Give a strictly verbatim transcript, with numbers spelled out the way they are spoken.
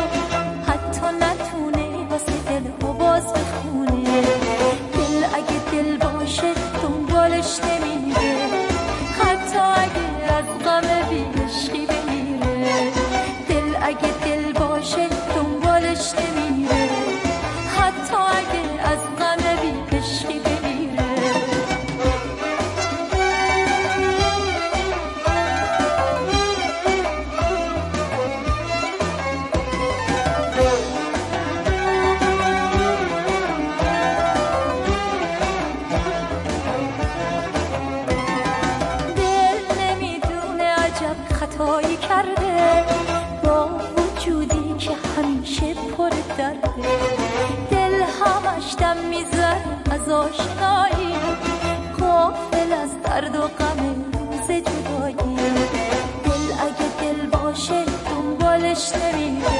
حتی نتونه واسه دل آواز بخونه. دل اگه دل باشه دنبالش نمیره، حتی اگه از غم بی‌عشقی بمیره. دل اگه دل باشه دنبالش نمیره، حتی اگه از غم بی‌عشقی بمیره. خطایی کرده با وجودی که همیشه پر درده. دل همش دم میزنه از آشنایی، غافل از درد و غم روز جدایی. دل اگه دل باشه دنبالش نمیره،